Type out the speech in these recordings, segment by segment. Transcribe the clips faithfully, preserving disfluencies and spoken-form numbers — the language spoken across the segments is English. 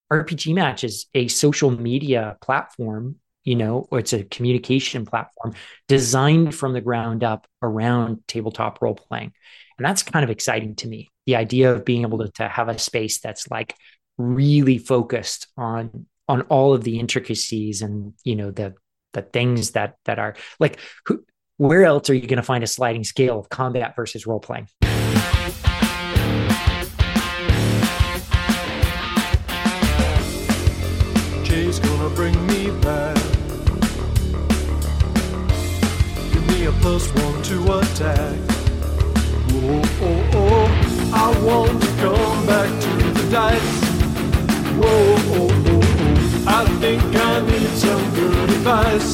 R P G Match is a social media platform, you know, or it's a communication platform designed from the ground up around tabletop role playing. And that's kind of exciting to me. The idea of being able to, to have a space that's like really focused on on all of the intricacies and, you know, the the things that that are like who, where else are you going to find a sliding scale of combat versus role playing? Jay's gonna bring me back. Give me a plus one to attack. Oh, oh, oh, I want to come back to the dice. Whoa, oh, oh, oh, I think I need some good advice.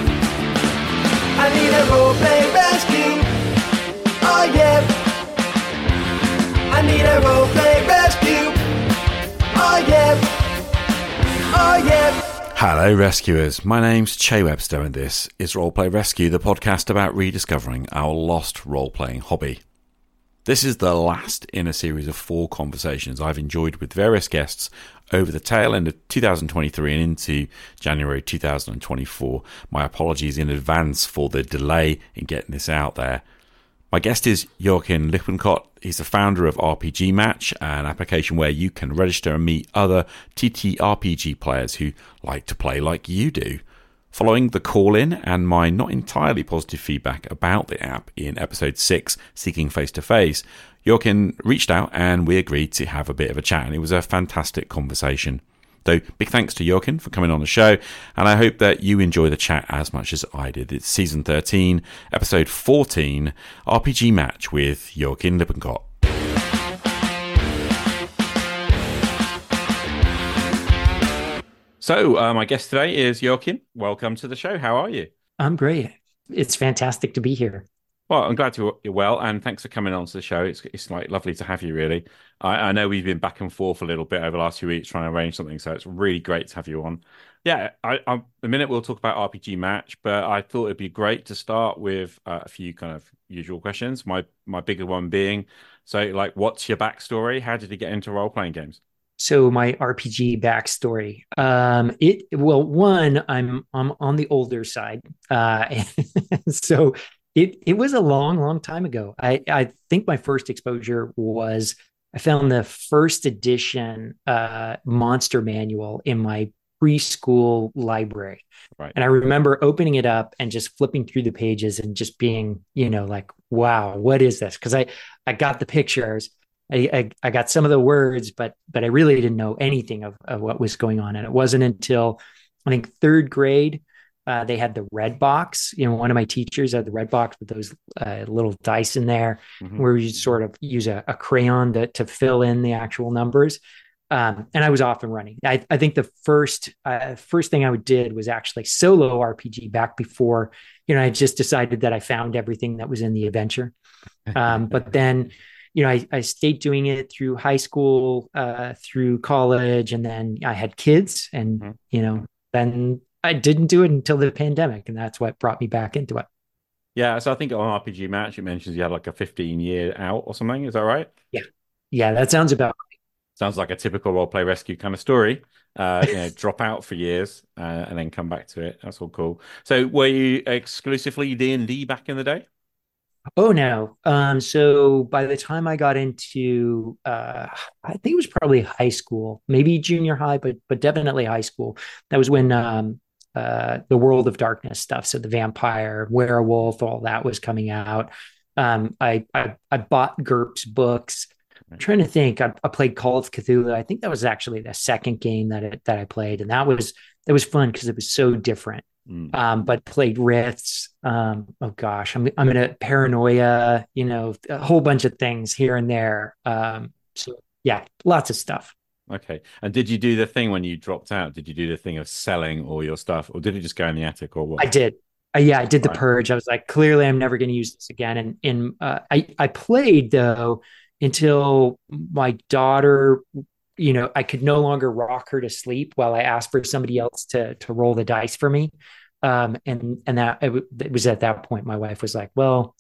I need a role-play rescue. Oh yeah. I need a role-play rescue. Oh yeah. Oh yeah. Hello rescuers, my name's Che Webster and this is Roleplay Rescue, the podcast about rediscovering our lost role-playing hobby. This is the last in a series of four conversations I've enjoyed with various guests over the tail end of two thousand twenty-three and into January two thousand twenty-four. My apologies in advance for the delay in getting this out there. My guest is Joachim Lippincott. He's the founder of R P G Match, an application where you can register and meet other T T R P G players who like to play like you do. Following the call-in and my not entirely positive feedback about the app in episode six, Seeking Face to Face, Joachim reached out and we agreed to have a bit of a chat, and it was a fantastic conversation. So big thanks to Joachim for coming on the show, and I hope that you enjoy the chat as much as I did. It's season thirteen, episode fourteen, R P G Match with Joachim Lippincott. So uh, my guest today is Joachim. Welcome to the show. How are you? I'm great. It's fantastic to be here. Well, I'm glad you're well, and thanks for coming on to the show. It's it's like lovely to have you, really. I, I know we've been back and forth a little bit over the last few weeks trying to arrange something, so it's really great to have you on. Yeah, I, I, in a minute we'll talk about R P G Match, but I thought it'd be great to start with uh, a few kind of usual questions. My my bigger one being, so like, what's your backstory? How did you get into role playing games? So my R P G backstory, um, it well, one, I'm I'm on the older side, uh, so it it was a long, long time ago. I I think my first exposure was I found the first edition uh, Monster Manual in my preschool library, right? And I remember opening it up and just flipping through the pages and just being, you know, like, wow, what is this? Because I I got the pictures. I, I, I got some of the words, but but I really didn't know anything of, of what was going on. And it wasn't until I think third grade, uh, they had the red box. You know, one of my teachers had the red box with those uh, little dice in there, mm-hmm. where you sort of use a, a crayon to, to fill in the actual numbers. Um, and I was off and running. I, I think the first uh, first thing I did was actually solo R P G back before, you know, I just decided that I found everything that was in the adventure. Um, but then you know, I, I stayed doing it through high school, uh, through college, and then I had kids, and, mm-hmm. you know, then I didn't do it until the pandemic, and that's what brought me back into it. Yeah, so I think on R P G Match, it mentions you had like a fifteen year out or something. Is that right? Yeah. Yeah, that sounds about right. Sounds like a typical role-play rescue kind of story. Uh, you know, drop out for years uh, and then come back to it. That's all cool. So were you exclusively D and D back in the day? Oh, no. Um, so by the time I got into, uh, I think it was probably high school, maybe junior high, but but definitely high school. That was when um, uh, the World of Darkness stuff, so the vampire, werewolf, all that was coming out. Um, I, I I bought GURPS books. I'm trying to think. I, I played Call of Cthulhu. I think that was actually the second game that it, that I played, and that was that was fun because it was so different. Mm. Um, but played Riths. Um, oh gosh, I'm I'm in a Paranoia. You know, a whole bunch of things here and there. Um, so yeah, lots of stuff. Okay. And did you do the thing when you dropped out? Did you do the thing of selling all your stuff, or did it just go in the attic, or what? I did. Uh, yeah, I did the right. purge. I was like, clearly, I'm never going to use this again. And and uh, I I played though until my daughter. You know, I could no longer rock her to sleep while I asked for somebody else to to roll the dice for me. Um, and and that it, it was at that point my wife was like, well,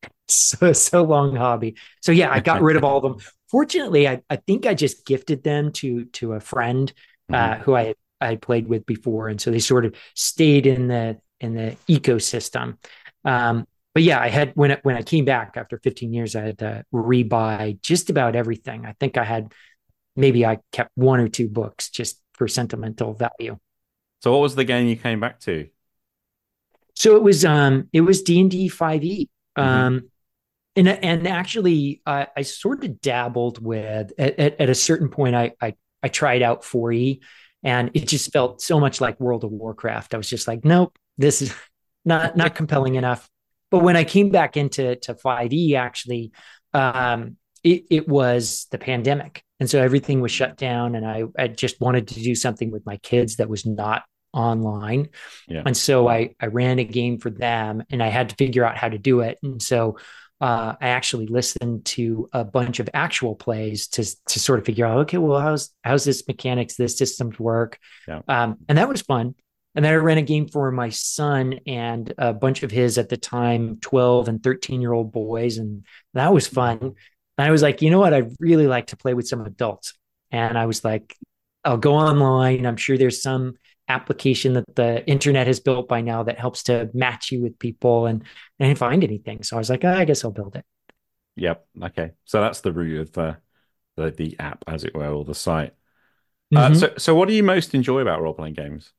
so so long hobby. So yeah, I got rid of all of them. Fortunately, I, I think I just gifted them to to a friend uh, Mm-hmm. who I I had played with before, and so they sort of stayed in the in the ecosystem. Um, but yeah, I had when it, when I came back after fifteen years, I had to rebuy just about everything. I think I had maybe I kept one or two books just for sentimental value. So what was the game you came back to? So it was um it was D and D five E. Mm-hmm. Um and and actually uh, I sort of dabbled with at, at, at a certain point I, I I tried out four E and it just felt so much like World of Warcraft. I was just like, nope, this is not not compelling enough. But when I came back into to five E, actually, um, it, it was the pandemic, and so everything was shut down, and I I just wanted to do something with my kids that was not online, Yeah. and so I I ran a game for them, and I had to figure out how to do it, and so. Uh, I actually listened to a bunch of actual plays to to sort of figure out, okay, well, how's how's this mechanics, this systems work, Yeah. um, and that was fun. And then I ran a game for my son and a bunch of his at the time twelve and thirteen year old boys. And that was fun. And I was like, you know what? I'd really like to play with some adults. And I was like, I'll go online. I'm sure there's some application that the internet has built by now that helps to match you with people. And, and I didn't find anything. So I was like, oh, I guess I'll build it. Yep. Okay. So that's the root of uh, the the app, as it were, or the site. Uh, Mm-hmm. so so what do you most enjoy about role playing games?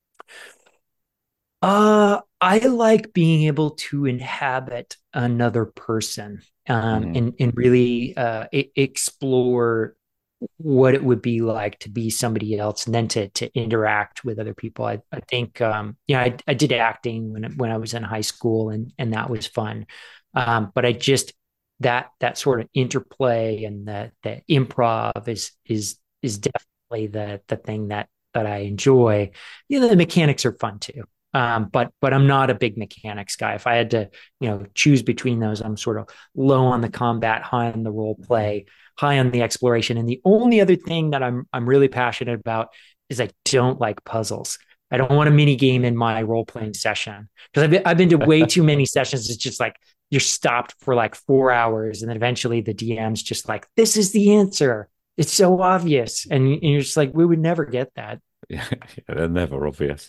Uh, I like being able to inhabit another person, um, Hmm. and and really uh, e- explore what it would be like to be somebody else, and then to to interact with other people. I I think um, yeah, I, I did acting when when I was in high school, and and that was fun. Um, but I just that that sort of interplay and the the improv is is is definitely the the thing that that I enjoy. You know, the mechanics are fun too. Um, but but I'm not a big mechanics guy. If I had to, you know, choose between those, I'm sort of low on the combat, high on the role play, high on the exploration. And the only other thing that I'm I'm really passionate about is I don't like puzzles. I don't want a mini game in my role playing session because I've been, I've been to way too many sessions. It's just like you're stopped for like four hours, and then eventually the D M's just like, "This is the answer. It's so obvious," and, and you're just like, "We would never get that." Yeah, they're never obvious.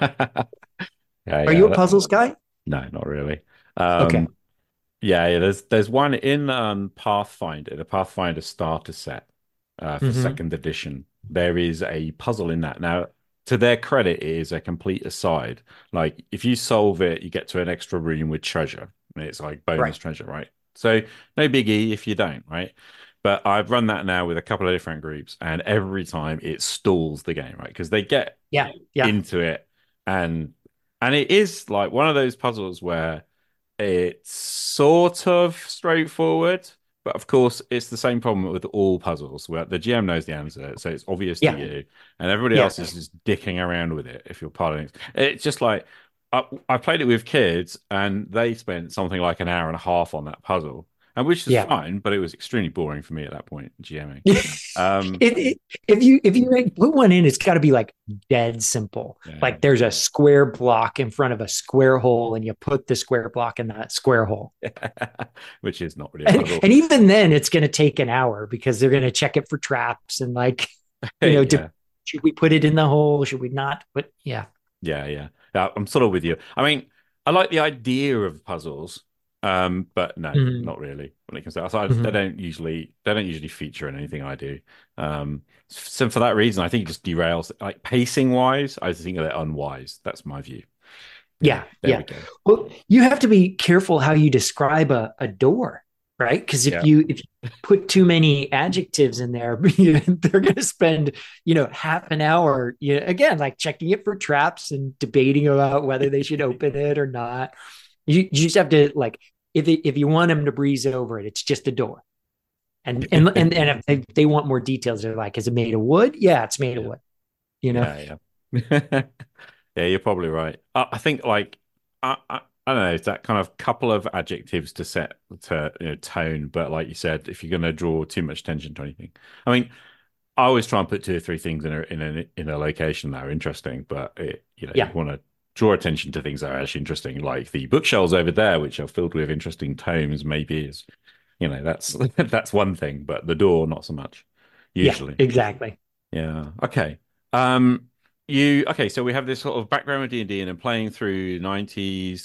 Yeah, Are you yeah. a that- puzzles guy? no, not really. Okay. Um, yeah, yeah. There's there's one in um Pathfinder, the Pathfinder starter set uh, for Mm-hmm. second edition. There is a puzzle in that. Now, to their credit, it is a complete aside. Like if you solve it, you get to an extra room with treasure. And it's like Right. bonus treasure, right? So no biggie if you don't, right? But I've run that now with a couple of different groups, and every time it stalls the game, right? Because they get Yeah. Yeah. into it, and and it is like one of those puzzles where it's sort of straightforward, but of course, it's the same problem with all puzzles where the G M knows the answer, so it's obvious to Yeah. you, and everybody Yeah. else is just dicking around with it if you're partying. It's just like I, I played it with kids, and they spent something like an hour and a half on that puzzle, and which is Yeah. fine, but it was extremely boring for me at that point, GMing. it, Um, it, if you if you like, put one in, it's got to be like dead simple. yeah. Like there's a square block in front of a square hole, and you put the square block in that square hole. Which is not really a And, puzzle. and even then, it's going to take an hour because they're going to check it for traps and like, you know, Yeah. should we put it in the hole? Should we not? But yeah. Yeah, yeah. Yeah, I'm sort of with you. I mean, I like the idea of puzzles, um, but no, Mhm. not really. When it comes to so I, they Mhm. don't usually they don't usually feature in anything I do. Um, so for that reason, I think it just derails. Like pacing wise, I think they're unwise. That's my view. Yeah, Yeah. there Yeah. we go. Well, you have to be careful how you describe a, a door, right? Because if Yeah. you if you put too many adjectives in there, they're going to spend you know half an hour, you know, again, like checking it for traps and debating about whether they should open it or not. You, you just have to like if it, if you want them to breeze over it, it's just a door. And and and, and if they, they want more details, they're like, is it made of wood? Yeah, it's made of Yeah. wood. You know. Yeah, yeah. Yeah, you're probably right. I, I think like I, I I don't know, it's that kind of couple of adjectives to set to you know tone, but like you said, if you're going to draw too much attention to anything, I mean, I always try and put two or three things in a in a in a location that are interesting, but it, you know, you Yeah. want to draw attention to things that are actually interesting, like the bookshelves over there, which are filled with interesting tomes. Maybe is you know that's that's one thing, but the door not so much Yeah. usually. Exactly. Yeah. Okay. Um, you okay? So we have this sort of background with D and D and then playing through nineties,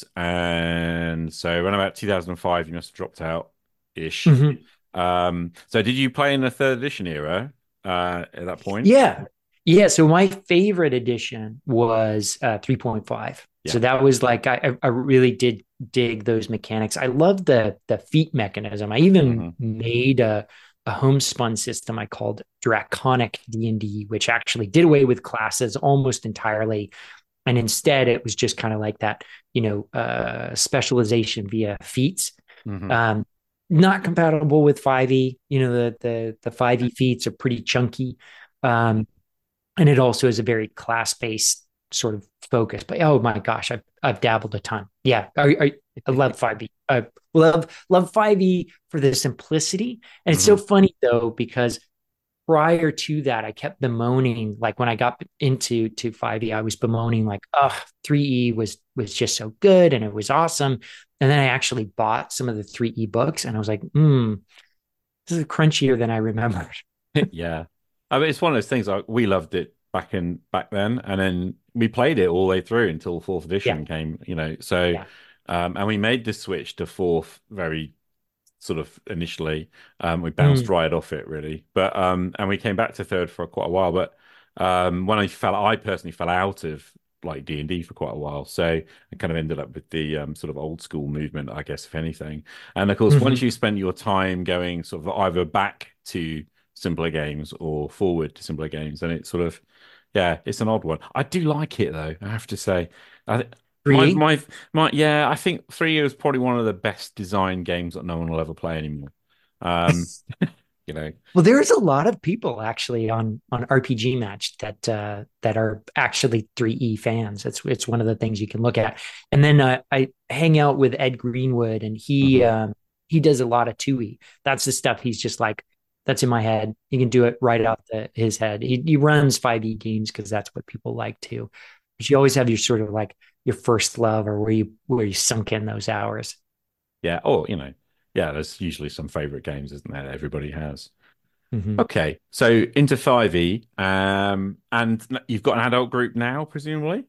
and so around about two thousand five, you must have dropped out ish. Mhm. Um, so did you play in the third edition era uh, at that point? Yeah. Yeah. So my favorite edition was uh, three point five. Yeah. So that was like I, I really did dig those mechanics. I love the the feat mechanism. I even hmm made a, a homespun system I called Draconic D and D, which actually did away with classes almost entirely. And instead it was just kind of like that, you know, uh, specialization via feats. hmm Um, Not compatible with five E. You know, the the the five E feats are pretty chunky. Um, and it also is a very class-based sort of focus. But oh my gosh, I've I've dabbled a ton. Yeah, I, I, I love five E. I love love five E for the simplicity. And it's so hmm funny though, because prior to that, I kept bemoaning, like when I got into to five E, I was bemoaning like, oh, three E was was just so good and it was awesome. And then I actually bought some of the three E books and I was like, hmm, this is crunchier than I remembered. Yeah. I mean, it's one of those things like we loved it back in back then, and then we played it all the way through until fourth Yeah. edition came, you know. So, Yeah. um, and we made the switch to fourth very sort of initially. Um, we bounced Mm, right off it really, but um, and we came back to third for quite a while. But um, when I fell, I personally fell out of like D and D for quite a while, so I kind of ended up with the um, sort of old school movement, I guess, if anything. And of course, once mhm. you spend your time going sort of either back to simpler games or forward to simpler games, then it's sort of yeah, it's an odd one. I do like it though, I have to say. I, my three E. my my yeah, I think three is probably one of the best designed games that no one will ever play anymore. Um, you know, Well, there's a lot of people actually on on R P G Match that uh, that are actually three E fans. It's it's one of the things you can look at. And then uh, I hang out with Ed Greenwood, and he hmm um, he does a lot of two E. That's the stuff he's just like, that's in my head. He can do it right out the, his head. He, he runs five E games because that's what people like to. But you always have your sort of like your first love, or where you where you sunk in those hours. yeah, or you know, yeah, there's usually some favorite games, isn't there? That everybody has. Mhm. Okay, so into five E, um, and you've got an adult group now, presumably.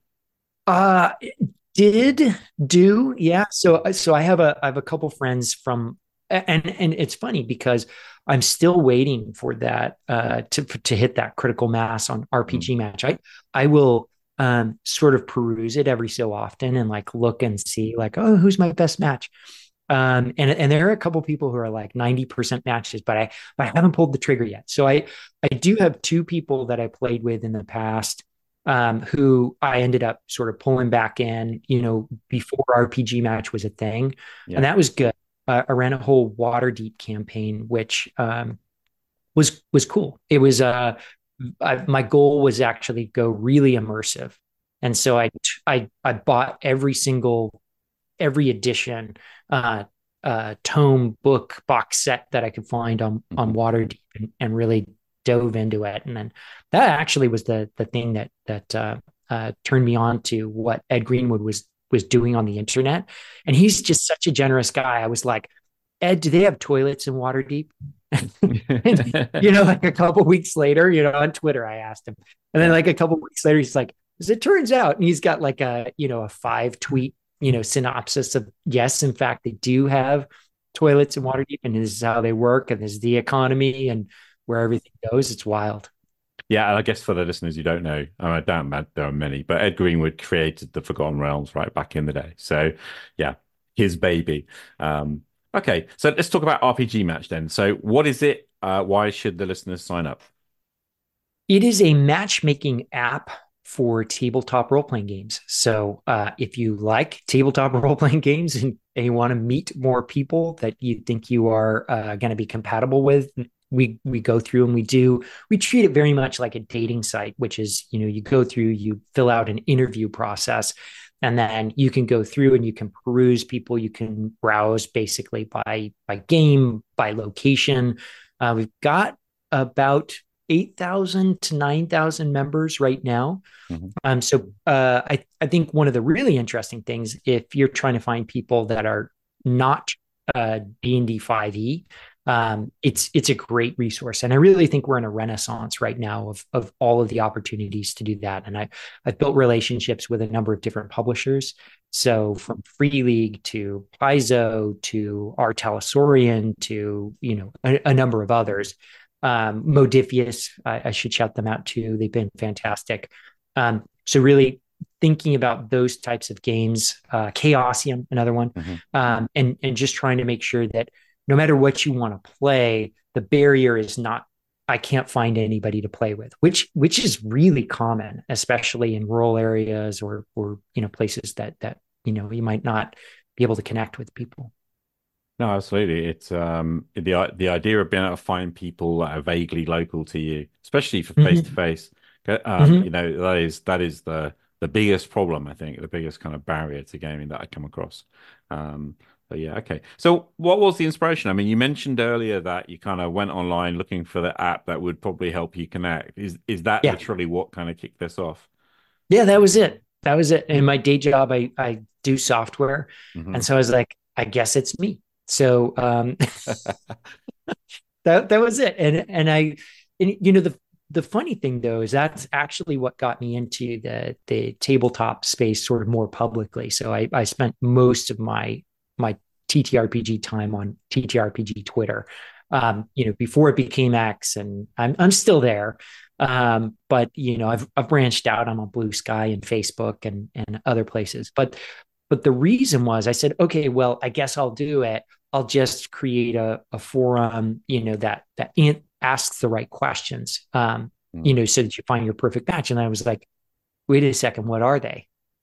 Uh did do yeah. So so I have a I have a couple friends from, and and it's funny because I'm still waiting for that uh to to hit that critical mass on Mm. R P G Match. I I will um sort of peruse it every so often and like look and see like, oh, who's my best match. Um and and there are a couple people who are like ninety percent matches, but I but I haven't pulled the trigger yet. So I I do have two people that I played with in the past, um, who I ended up sort of pulling back in, you know, before R P G Match was a thing, and Yeah. that was good. Uh, I ran a whole Waterdeep campaign, which um, was was cool. It was uh, I, my goal was actually go really immersive, and so I I I bought every single every edition, uh, uh, tome, book, box set that I could find on on hmm Waterdeep, and, and really dove into it. And then that actually was the the thing that that uh, uh, turned me on to what Ed Greenwood was was doing on the internet. And he's just such a generous guy. I was like, Ed, do they have toilets in Waterdeep? And, you know, like a couple weeks later, you know, on Twitter, I asked him, and then Yeah. like a couple weeks later, he's like, as it turns out, and he's got like a, you know, a five tweet, you know, synopsis of, yes, in fact, they do have toilets in Waterdeep, and this is how they work, and this is the economy, and where everything goes. It's wild. Yeah, and I guess for the listeners who don't know, I, mean, I doubt ma- there are many, but Ed Greenwood created the Forgotten Realms right back in the day. So, yeah, his baby. Um, okay, so let's talk about R P G Match then. So, what is it? Uh, why should the listeners sign up? It is a matchmaking app for tabletop role playing games. So uh, if you like tabletop role playing games, and, and you want to meet more people that you think you are uh, going to be compatible with, we we go through and we do we treat it very much like a dating site, which is, you know, you go through, you fill out an interview process, and then you can go through and you can peruse people, you can browse basically by by game, by location. Uh, we've got about eight thousand to nine thousand members right now. Mhm. Um, so uh, I, I think one of the really interesting things, if you're trying to find people that are not uh, D and D five E, Um, it's it's a great resource, and I really think we're in a renaissance right now of of all of the opportunities to do that. And I I've built relationships with a number of different publishers. So from Free League to Paizo to R. Talosorian to you know a, a number of others. Um, Modifius, I, I should shout them out too. They've been fantastic. Um, so really thinking about those types of games, uh, Chaosium, another one, mm-hmm. um, and and just trying to make sure that no matter what you want to play, the barrier is not, I can't find anybody to play with, which which is really common, especially in rural areas or or you know places that that you know you might not be able to connect with people. No, absolutely. It's um the the idea of being able to find people that are vaguely local to you, especially for face to face. Um, you know, that is that is the the biggest problem, I think, the biggest kind of barrier to gaming that I come across. Um, but yeah, okay. So what was the inspiration? I mean, you mentioned earlier that you kind of went online looking for the app that would probably help you connect. Is is that yeah. literally what kind of kicked this off? Yeah, that was it. That was it. In my day job, I I do software. Mm-hmm. And so I was like, I guess it's me. So um that that was it. And and I and, you know, the the funny thing though is that's actually what got me into the the tabletop space sort of more publicly. So I I spent most of my my T T R P G time on T T R P G Twitter. Um, you know, before it became X, and I'm I'm still there. Um, but you know, I've I've branched out. I'm on Blue Sky and Facebook and and other places. But but the reason was I said, okay, well, I guess I'll do it. I'll just create a, a forum, you know, that that asks the right questions, um, mm. you know, so that you find your perfect match. And I was like, wait a second, what are they?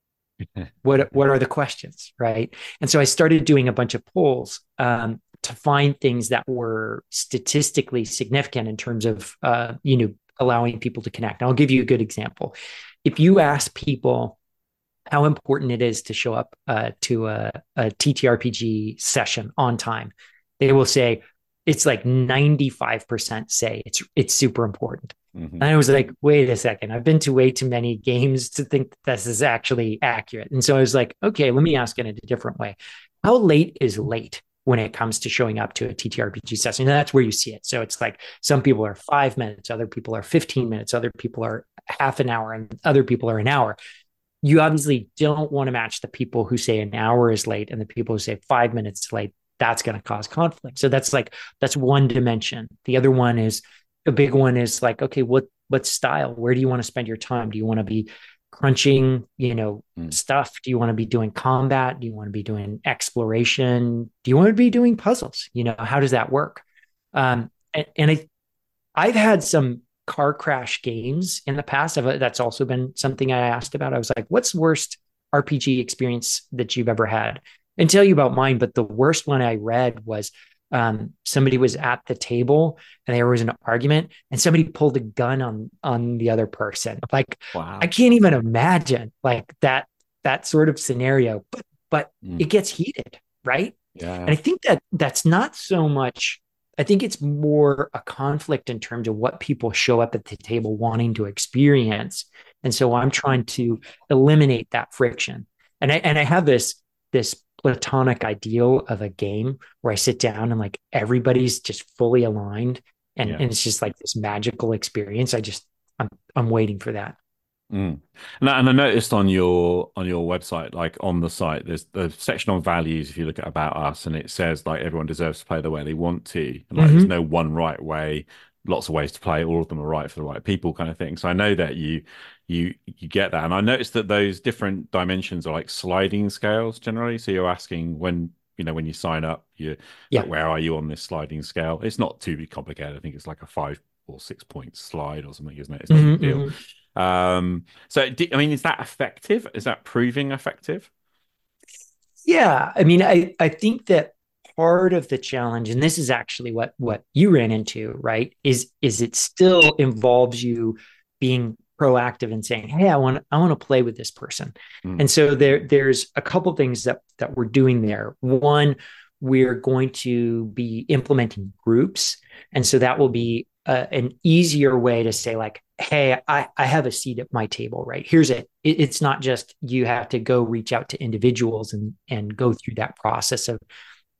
what what are the questions, right? And so I started doing a bunch of polls um, to find things that were statistically significant in terms of, uh, you know, allowing people to connect. And I'll give you a good example. If you ask people how important it is to show up uh, to a, a T T R P G session on time, they will say it's like ninety-five percent say it's it's super important. Mm-hmm. And I was like, wait a second, I've been to way too many games to think that this is actually accurate. And so I was like, okay, let me ask it in a different way. How late is late when it comes to showing up to a T T R P G session? And that's where you see it. So it's like some people are five minutes, other people are fifteen minutes, other people are half an hour, and other people are an hour. You obviously don't want to match the people who say an hour is late and the people who say five minutes late. That's going to cause conflict. So that's like, that's one dimension. The other one is, a big one is like, okay, what, what style, where do you want to spend your time? Do you want to be crunching, you know, mm. stuff? Do you want to be doing combat? Do you want to be doing exploration? Do you want to be doing puzzles? You know, how does that work? Um, and, and I, I've had some car crash games in the past. I've, that's also been something I asked about. I was like, what's the worst R P G experience that you've ever had? And tell you about mine, but the worst one I read was um, somebody was at the table and there was an argument and somebody pulled a gun on on the other person. Like, wow. I can't even imagine like that that sort of scenario, but but mm. it gets heated, right? Yeah. And I think that that's not so much. I think it's more a conflict in terms of what people show up at the table wanting to experience. And so I'm trying to eliminate that friction. And I and I have this this platonic ideal of a game where I sit down and like everybody's just fully aligned and, yeah. and it's just like this magical experience. I just I'm I'm waiting for that. Mm. And, I, and I noticed on your on your website, like on the site, there's the section on values. If you look at About Us, and it says like everyone deserves to play the way they want to, and like mm-hmm. there's no one right way. Lots of ways to play. All of them are right for the right people, kind of thing. So I know that you you you get that, and I noticed that those different dimensions are like sliding scales generally. So you're asking when you know when you sign up, you yeah. like, where are you on this sliding scale? It's not too complicated. I think it's like a five or six point slide or something, isn't it? It's not mm-hmm, a big deal. Mm-hmm. Um, so do, I mean, is that effective? Is that proving effective? Yeah, I mean, I I think that part of the challenge, and this is actually what what you ran into, right, is is it still involves you being proactive and saying, hey, I want I want to play with this person. Mm. And so there there's a couple things that that we're doing there. One, we're going to be implementing groups, and so that will be uh, an easier way to say like, hey, I, I have a seat at my table, right? Here's it. it. It's not just you have to go reach out to individuals and and go through that process of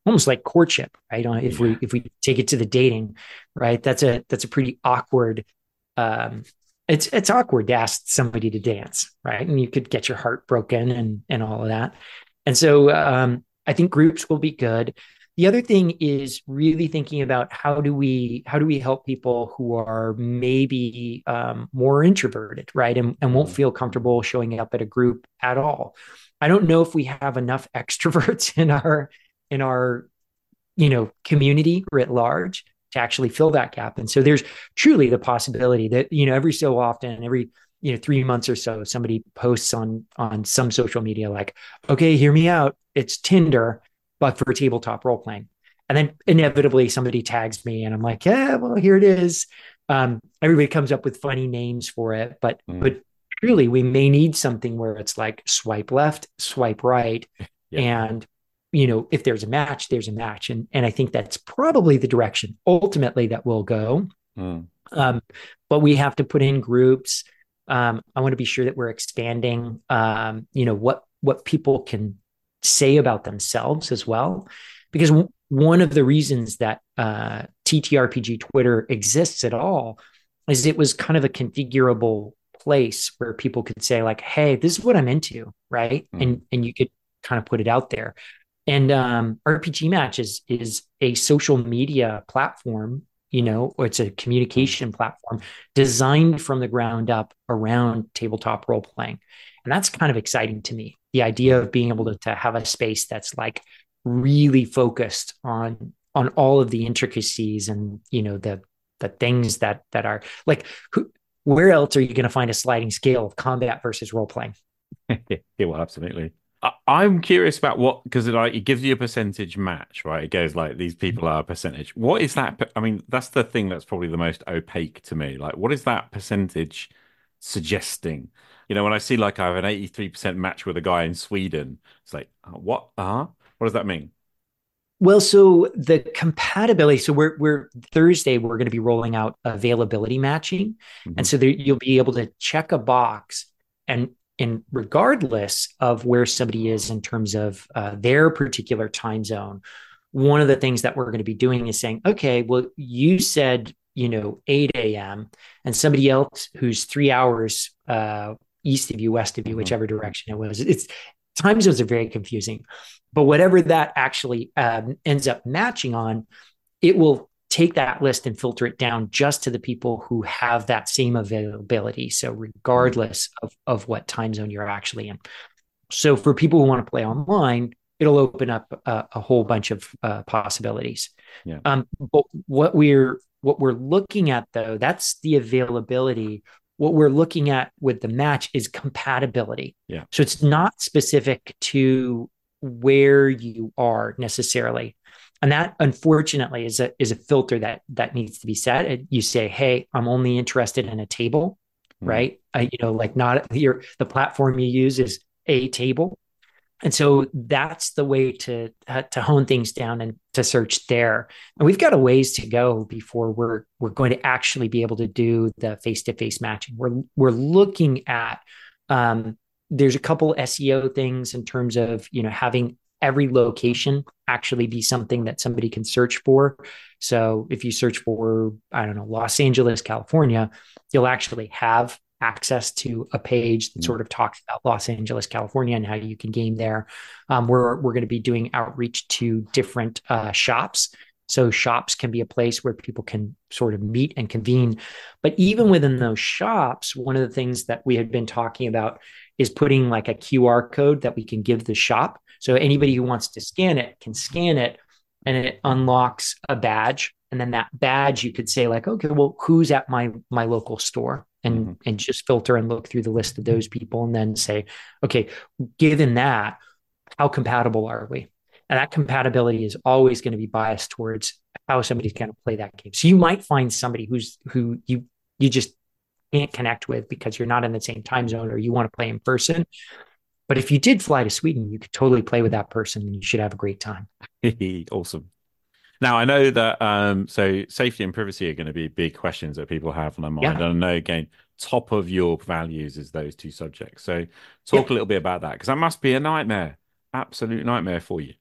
almost like courtship, right? Uh, If Yeah. we if we take it to the dating, right? That's a that's a pretty awkward. Um, it's it's awkward to ask somebody to dance, right? And you could get your heart broken and and all of that. And so um, I think groups will be good. The other thing is really thinking about how do we how do we help people who are maybe um, more introverted, right, and, and won't Mm. feel comfortable showing up at a group at all. I don't know if we have enough extroverts in our in our you know community writ large to actually fill that gap. And so there's truly the possibility that you know every so often, every you know three months or so, somebody posts on on some social media like, okay, hear me out, it's Tinder but for tabletop role playing. And then inevitably somebody tags me and I'm like, yeah, well, here it is. Um, everybody comes up with funny names for it, but Mm. but truly we may need something where it's like swipe left, swipe right. Yeah. And you know, if there's a match, there's a match. And and I think that's probably the direction ultimately that we'll go. Mm. Um, but we have to put in groups. Um, I want to be sure that we're expanding um, you know, what what people can say about themselves as well. Because w- one of the reasons that uh, T T R P G Twitter exists at all is it was kind of a configurable place where people could say like, hey, this is what I'm into, right? Mm. And and you could kind of put it out there. And um, R P G Match is is a social media platform, you know, or it's a communication platform designed from the ground up around tabletop role playing. And that's kind of exciting to me. The idea of being able to, to have a space that's like really focused on on all of the intricacies and you know the the things that that are like who, where else are you going to find a sliding scale of combat versus role playing? Yeah, well, absolutely. I, I'm curious about what, because it, like, it gives you a percentage match, right? It goes like these people are a percentage. What is that? per- I mean, that's the thing that's probably the most opaque to me. Like, what is that percentage suggesting? You know, when I see like I have an eighty-three percent match with a guy in Sweden, it's like, uh, what? Uh-huh. What does that mean? Well, so the compatibility. So we're we're Thursday. We're going to be rolling out availability matching, and Mhm. so there, you'll be able to check a box, and and regardless of where somebody is in terms of uh, their particular time zone, one of the things that we're going to be doing is saying, okay, well, you said you know eight a m and somebody else who's three hours uh, east of you, west of you, Mhm. whichever direction it was. It's time zones are very confusing. But whatever that actually um, ends up matching on, it will take that list and filter it down just to the people who have that same availability. So Mm. regardless of, of what time zone you're actually in. So for people who want to play online, it'll open up a, a whole bunch of uh, possibilities. Yeah. Um, but what we're what we're looking at though, that's the availability. What we're looking at with the match is compatibility. Yeah. So it's not specific to where you are necessarily. And that unfortunately is a is a filter that that needs to be set. You say, hey, I'm only interested in a table, Mm. right? I, you know, like not your the platform you use is a table. And so that's the way to uh, to hone things down and to search there. And we've got a ways to go before we're we're going to actually be able to do the face-to-face matching. We're we're looking at um, there's a couple S E O things in terms of you know having every location actually be something that somebody can search for. So if you search for I don't know Los Angeles, California, you'll actually have access to a page that Mm. sort of talks about Los Angeles, California, and how you can game there. Um, we're we're going to be doing outreach to different uh, shops. So shops can be a place where people can sort of meet and convene. But even within those shops, one of the things that we had been talking about is putting like a Q R code that we can give the shop. So anybody who wants to scan it can scan it, and it unlocks a badge. And then that badge, you could say like, okay, well, who's at my my local store? And, Mhm. and just filter and look through the list of those people and then say, okay, given that, how compatible are we? And that compatibility is always going to be biased towards how somebody's going to play that game. So you might find somebody who's who you you just can't connect with because you're not in the same time zone or you want to play in person. But if you did fly to Sweden, you could totally play with that person and you should have a great time. Awesome. Now, I know that um, so safety and privacy are going to be big questions that people have on their mind. Yeah. And I know, again, top of your values is those two subjects. So talk Yeah. a little bit about that, because that must be a nightmare, absolute nightmare for you.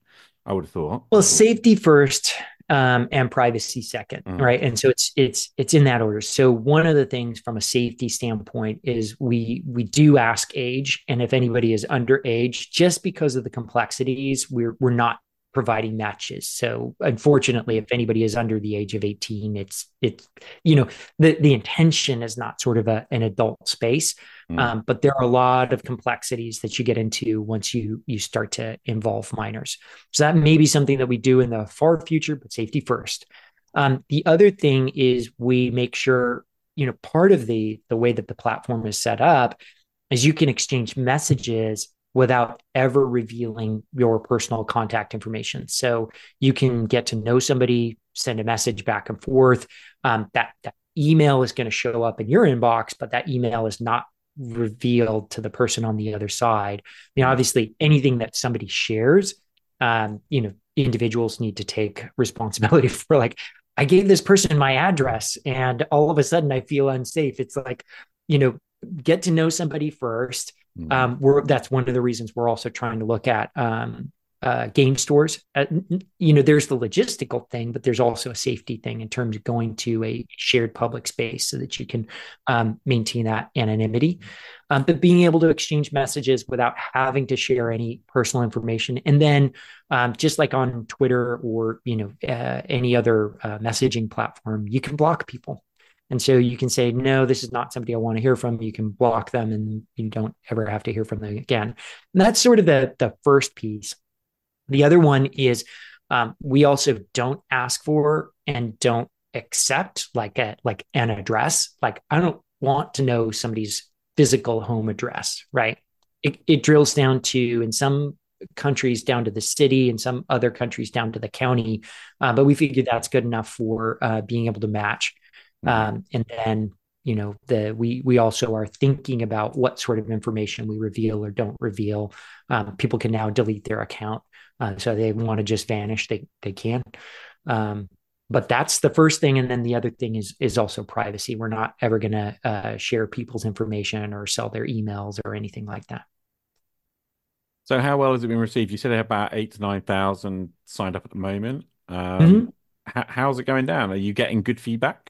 I would have thought. Well, safety first, um, and privacy second, Mm. right? And so it's it's it's in that order. So one of the things from a safety standpoint is we we do ask age, and if anybody is underage, just because of the complexities, we're we're not providing matches. So unfortunately, if anybody is under the age of eighteen, it's it's you know the the intention is not sort of a, an adult space. Mm. Um, but there are a lot of complexities that you get into once you you start to involve minors. So that may be something that we do in the far future, but safety first. Um, the other thing is we make sure, you know, part of the the way that the platform is set up is you can exchange messages without ever revealing your personal contact information. So you can get to know somebody, send a message back and forth. Um, that, that email is going to show up in your inbox, but that email is not revealed to the person on the other side. You know, obviously anything that somebody shares, um, you know, individuals need to take responsibility for, like, I gave this person my address and all of a sudden I feel unsafe. It's like, you know, get to know somebody first. Um, we're, that's one of the reasons we're also trying to look at um, uh, game stores. Uh, you know, there's the logistical thing, but there's also a safety thing in terms of going to a shared public space so that you can um, maintain that anonymity. Um, but being able to exchange messages without having to share any personal information. And then um, just like on Twitter or, you know, uh, any other uh, messaging platform, you can block people. And so you can say, no, this is not somebody I want to hear from. You can block them and you don't ever have to hear from them again. And that's sort of the, the first piece. The other one is um, we also don't ask for and don't accept like a like an address. Like, I don't want to know somebody's physical home address, right? It, it drills down to, in some countries, down to the city, and some other countries down to the county. Uh, but we figured that's good enough for uh, being able to match. Um, and then, you know, the we we also are thinking about what sort of information we reveal or don't reveal. Um, people can now delete their account, uh, so they want to just vanish, they they can. Um, but that's the first thing, and then the other thing is is also privacy. We're not ever going to uh, share people's information or sell their emails or anything like that. So, how well has it been received? You said about eight to nine thousand signed up at the moment. Um, Mm-hmm. h- how's it going down? Are you getting good feedback?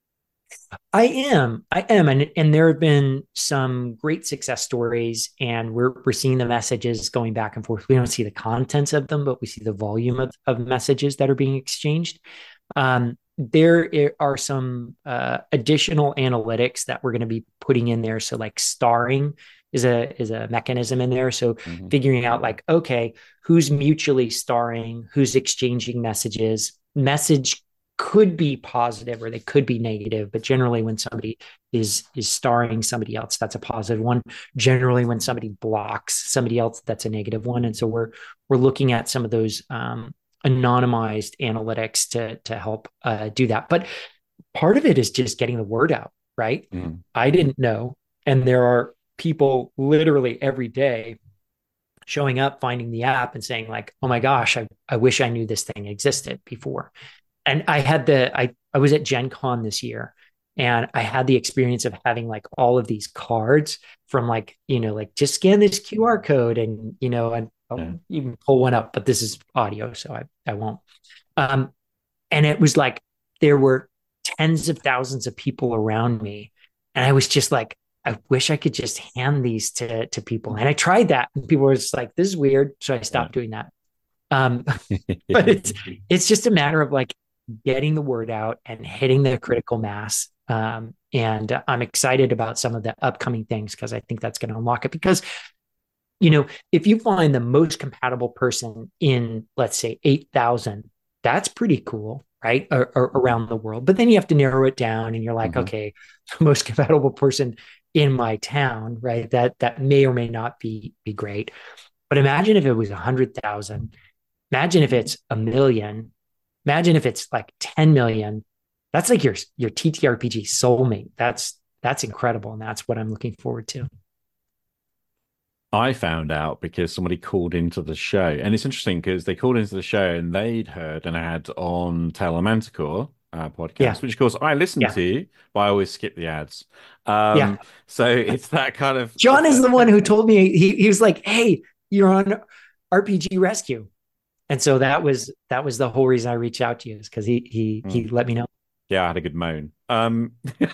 I am, I am, and and there have been some great success stories, and we're we're seeing the messages going back and forth. We don't see the contents of them, but we see the volume of, of messages that are being exchanged. Um, there are some uh, additional analytics that we're going to be putting in there. So, like, starring is a is a mechanism in there. So, mm-hmm. figuring out, like, okay, who's mutually starring, who's exchanging messages, message could be positive or they could be negative, but generally when somebody is is starring somebody else, that's a positive one. Generally when somebody blocks somebody else, that's a negative one. And so we're we're looking at some of those um, anonymized analytics to to help uh, do that. But part of it is just getting the word out, right? Mm. I didn't know, and there are people literally every day showing up, finding the app and saying, like, oh my gosh, I, I wish I knew this thing existed before. And I had the, I, I was at Gen Con this year, and I had the experience of having like all of these cards from, like, you know, like, just scan this Q R code and, you know, and I'll yeah. even pull one up, but this is audio, so I, I won't. Um, and it was like, there were tens of thousands of people around me. And I was just like, I wish I could just hand these to, to people. And I tried that, and people were just like, this is weird. So I stopped yeah. doing that. Um, but it's, it's just a matter of, like, getting the word out and hitting the critical mass. Um, and uh, I'm excited about some of the upcoming things, because I think that's going to unlock it. Because, you know, if you find the most compatible person in, let's say, eight thousand, that's pretty cool, right? Or, or around the world. But then you have to narrow it down, and you're like, mm-hmm. okay, the most compatible person in my town, right? That, that may or may not be, be great. But imagine if it was a hundred thousand, imagine if it's a million. Imagine if it's like ten million. That's like your your T T R P G soulmate. That's that's incredible, and that's what I'm looking forward to. I found out because somebody called into the show, and it's interesting because they called into the show and they'd heard an ad on Taylor Manticore uh, podcast, yeah. which of course I listen yeah. to, but I always skip the ads. Um, yeah. So it's that kind of. John is the one who told me, he he was like, "Hey, you're on R P G Rescue." and so that was that was the whole reason I reached out to you, is because he he Mm. he let me know. Yeah, I had a good moan. Um,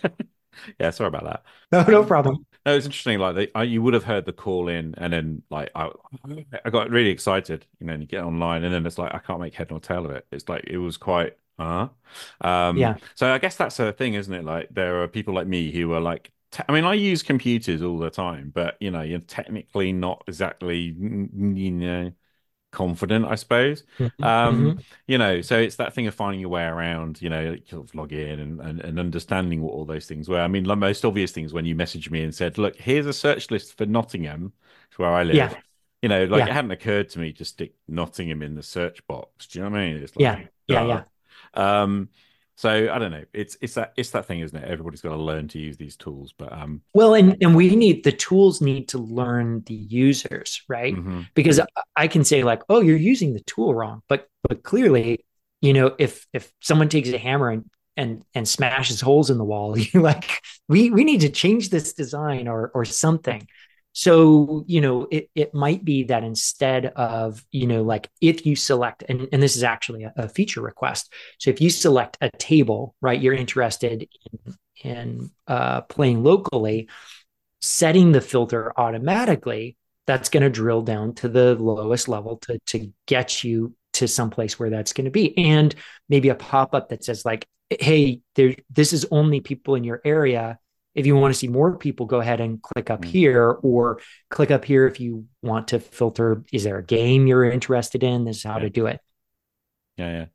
yeah, sorry about that. No, no Um, problem. no, it's interesting. Like they, I, you would have heard the call in, and then like I, I got really excited. You know, and you get online, and then it's like I can't make head nor tail of it. It's like it was quite, uh, um. Yeah. So I guess that's a thing, isn't it? Like there are people like me who are like, te I mean, I use computers all the time, but you know, you're technically not exactly, mm, mm, you know, confident, I suppose. Hmm. Um, Hmm. you know, so it's that thing of finding your way around, you know, sort of log in and, and, and understanding what all those things were. I mean, the most obvious things when you messaged me and said, look, here's a search list for Nottingham, where I live. Yeah. You know, like it Yeah. hadn't occurred to me to stick Nottingham in the search box. Do you know what I mean? It's Yeah. like, Yeah. duh. Yeah. Um, so I don't know. It's it's that it's that thing, isn't it? Everybody's got to learn to use these tools. But um, Well, and and we need the tools need to learn the users, right? mhm, Because I I can say like, oh, you're using the tool wrong, but but clearly, you know, if if someone takes a hammer and and and smashes holes in the wall, you like we we need to change this design or or something. So, you know, it it might be that instead of, you know, like if you select, and, and this is actually a, a feature request. So if you select a table, right, you're interested in in uh, playing locally, setting the filter automatically, that's going to drill down to the lowest level to to get you to someplace where that's going to be, and maybe a pop-up that says like, hey, there, this is only people in your area. If you want to see more people, go ahead and click up mm, here, or click up here if you want to filter, is there a game you're interested in? This is how yeah, to do it. yeah, yeah.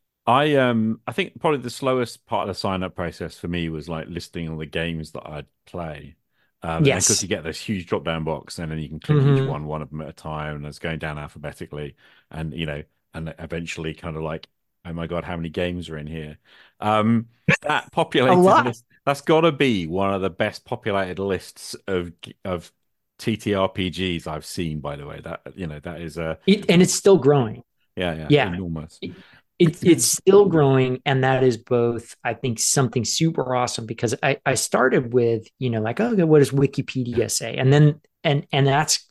I um I think probably the slowest part of the sign up process for me was like listing all the games that I'd play. Um, and then because Yes. you get this huge drop down box, and then you can click each Mm-hmm. one, one of them at a time, and it's going down alphabetically, and you know, and eventually kind of like, oh my God, how many games are in here? Um, that A populated lot. list, that's got to be one of the best populated lists of of T T R P Gs I've seen, by the way. That you know, that is a It, and it's still growing. yeah, yeah, Yeah. enormous. It, it, it's still growing. And that is both, I think, something super awesome, because I, I started with, you know, like, oh, what does Wikipedia say? And then, and, and that's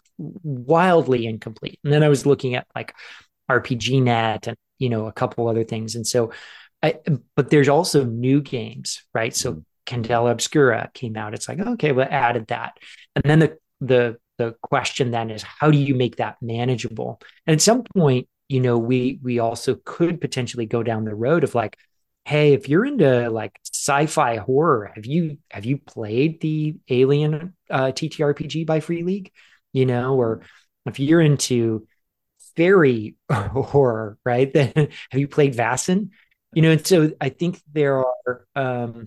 wildly incomplete. And then I was looking at like R P G Net and, you know, a couple other things. And so I, but there's also new games, right? So Mm, Candela Obscura came out. It's like, okay, well, added that. And then the, the, the question then is, how do you make that manageable? And at some point, you know, we we also could potentially go down the road of like, hey, if you're into like sci-fi horror, have you have you played the Alien uh, T T R P G by Free League? You know, or if you're into fairy horror, right? Then have you played Vaesen? You know, and so I think there are um,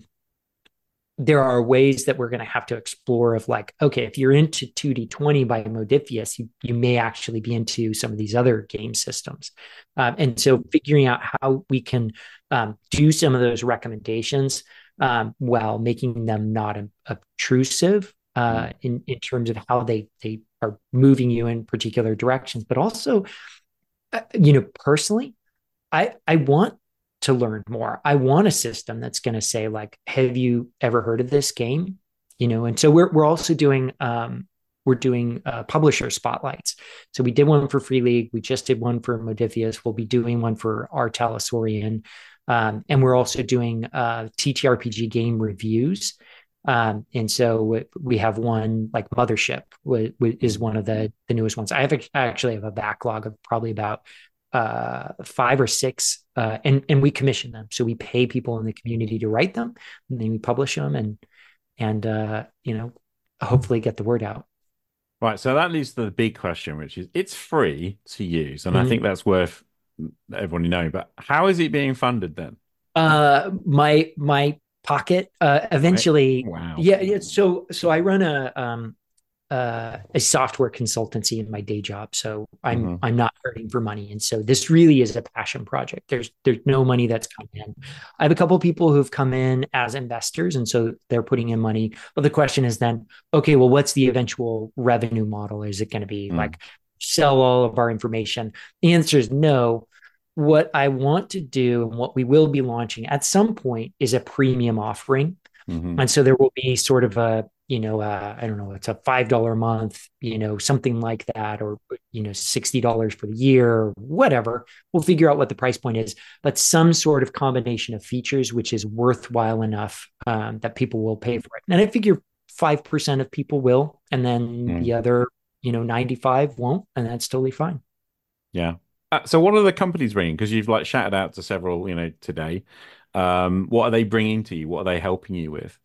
there are ways that we're going to have to explore of like, okay, if you're into two D twenty by Modiphius, you, you may actually be into some of these other game systems. Um, and so figuring out how we can um, do some of those recommendations um, while making them not obtrusive uh, mm, in, in terms of how they, they are moving you in particular directions. But also, uh, you know, personally, I, I want to learn more. I want a system that's going to say like, have you ever heard of this game? You know, and so we're we're also doing um, we're doing uh, publisher spotlights. So we did one for Free League. We just did one for Modiphius. We'll be doing one for R. Talosorian. Um, and we're also doing uh, T T R P G game reviews. Um, and so we have one like Mothership w- w- is mm. one of the the newest ones. I have a, I actually have a backlog of probably about uh five or six uh and and we commission them, so we pay people in the community to write them, and then we publish them and and uh you know, hopefully get the word out. Right, so that leads to the big question, which is it's free to use, and I think Mhm. that's worth everyone knowing. But how is it being funded then? uh my my pocket uh Right? eventually. Wow. Yeah, yeah, so so I run a um uh, a software consultancy in my day job. So I'm Hmm. I'm not hurting for money, and so this really is a passion project. There's there's no money that's come in. I have a couple of people who've come in as investors, and so they're putting in money. But the question is then, okay, well, what's the eventual revenue model? Is it going to be Mm, like sell all of our information? The answer is no. What I want to do and what we will be launching at some point is a premium offering. hmm. And so there will be sort of a, you know, uh, I don't know, it's a five dollars a month, you know, something like that, or, you know, sixty dollars for the year or whatever. We'll figure out what the price point is, but some sort of combination of features, which is worthwhile enough um, that people will pay for it. And I figure five percent of people will, and then mm. the other, you know, ninety-five won't, and that's totally fine. Yeah. Uh, so what are the companies bringing? Because you've like shouted out to several, you know, today. Um, what are they bringing to you? What are they helping you with?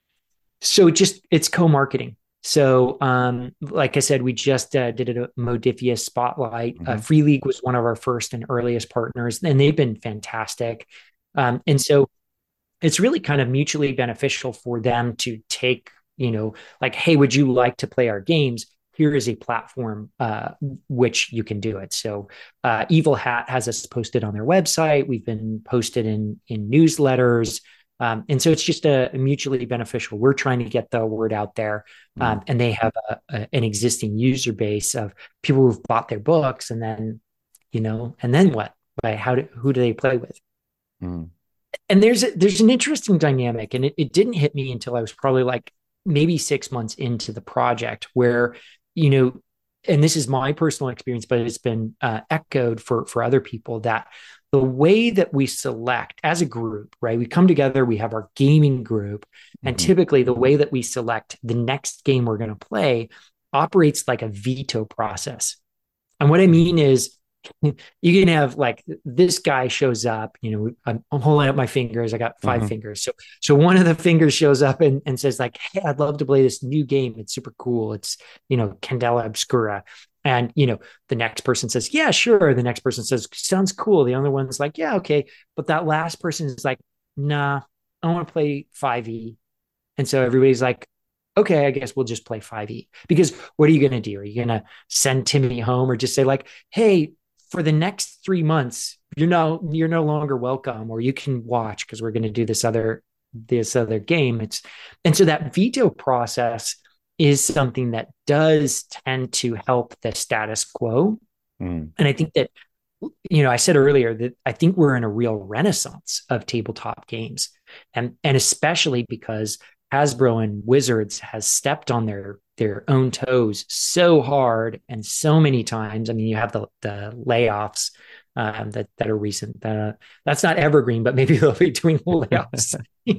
So just, it's co-marketing. So um, like I said, we just uh, did a Modiphius Spotlight. Mm-hmm. uh, Free League was one of our first and earliest partners, and they've been fantastic. Um, and so it's really kind of mutually beneficial for them to take, you know, like, hey, would you like to play our games? Here is a platform uh, which you can do it. So uh, Evil Hat has us posted on their website. We've been posted in in newsletters. Um, and so it's just a, a mutually beneficial. We're trying to get the word out there. Um, mm. And they have a, a, an existing user base of people who've bought their books. And then, you know, and then what? Right? How do, who do they play with? Mm. And there's a, there's an interesting dynamic. And it, it didn't hit me until I was probably like maybe six months into the project where, you know, and this is my personal experience, but it's been uh, echoed for, for other people, that the way that we select as a group, right? We come together, we have our gaming group, and mm-hmm. typically the way that we select the next game we're going to play operates like a veto process. And what I mean is, you can have like this guy shows up, you know, I'm, I'm holding up my fingers. I got five mm-hmm. fingers. So, so one of the fingers shows up and, and says like, hey, I'd love to play this new game. It's super cool. It's, you know, Candela Obscura. And, you know, the next person says, yeah, sure. The next person says, sounds cool. The other one's like, yeah, okay. But that last person is like, nah, I want to play five E. And so everybody's like, okay, I guess we'll just play five E. Because what are you going to do? Are you going to send Timmy home or just say like, hey, for the next three months, you're no, you're no longer welcome, or you can watch because we're going to do this other, this other game. It's, and so that veto process is something that does tend to help the status quo. Mm. And I think that, you know, I said earlier that I think we're in a real renaissance of tabletop games, and, and especially because Hasbro and Wizards has stepped on their their own toes so hard and so many times. I mean, you have the the layoffs um, that that are recent. Uh, that's not evergreen, but maybe they'll be doing layoffs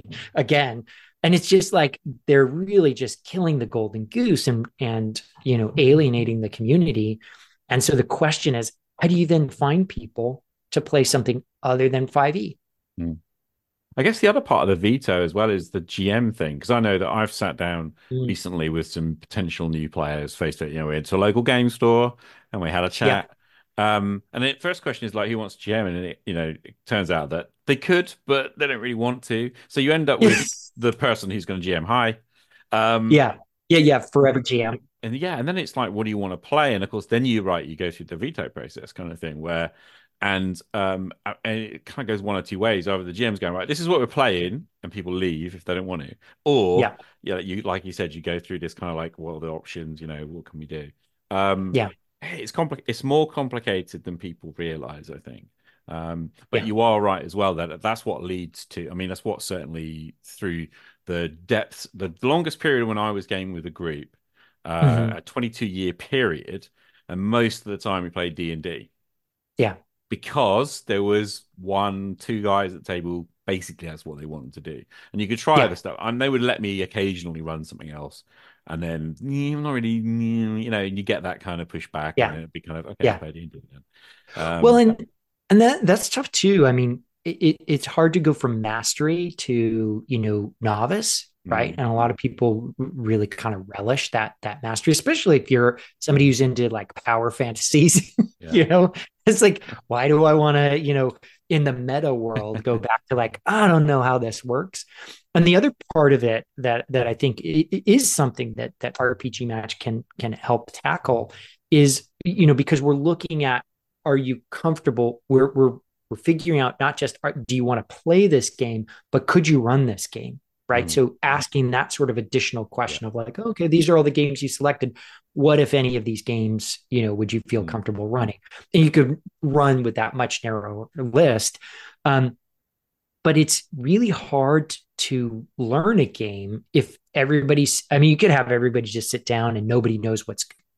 again. And it's just like they're really just killing the golden goose and and you know alienating the community. And so the question is, how do you then find people to play something other than five E? Mm. I guess the other part of the veto as well is the G M thing, because I know that I've sat down mm. recently with some potential new players face to, you know, we went to a local game store and we had a chat. Yeah. Um, and the first question is like, who wants G M? And it, you know, it turns out that they could, but they don't really want to. So you end up with the person who's going to G M. Hi. Um, yeah. Yeah. Yeah. Forever G M. And yeah. And then it's like, what do you want to play? And of course, then you, right, you go through the veto process kind of thing where, And um, and it kind of goes one or two ways. Either the G M's going, right, this is what we're playing, and people leave if they don't want to, or yeah, yeah, you like you said, you go through this kind of like, what are the options? You know, what can we do? Um, yeah, it's compli- It's more complicated than people realize, I think. Um, but yeah. you are right as well that that's what leads to. I mean, that's what certainly through the depths, the longest period when I was gaming with a group, uh, mm-hmm. a twenty-two year period, and most of the time we played D and D. Yeah. Because there was one, two guys at the table, basically that's what they wanted to do. And you could try yeah. other stuff. And they would let me occasionally run something else. And then, mm, not really, mm, you know, you get that kind of pushback. Yeah. And it'd be kind of, okay, yeah. I'll play um, well, and and that that's tough too. I mean, it, it, it's hard to go from mastery to, you know, novice. Right. Mm-hmm. And a lot of people really kind of relish that, that mastery, especially if you're somebody who's into like power fantasies, yeah. you know, it's like, why do I want to, you know, in the meta world, go back to like, I don't know how this works. And the other part of it that, that I think is something that, that R P G Match can, can help tackle is, you know, because we're looking at, are you comfortable? We're, we're, we're figuring out not just, do you want to play this game, but could you run this game? Right. Mm. So asking that sort of additional question yeah. of like, okay, these are all the games you selected. What, if any of these games, you know, would you feel mm. comfortable running? And you could run with that much narrower list. Um, but it's really hard to learn a game if everybody's, I mean, you could have everybody just sit down and nobody knows what's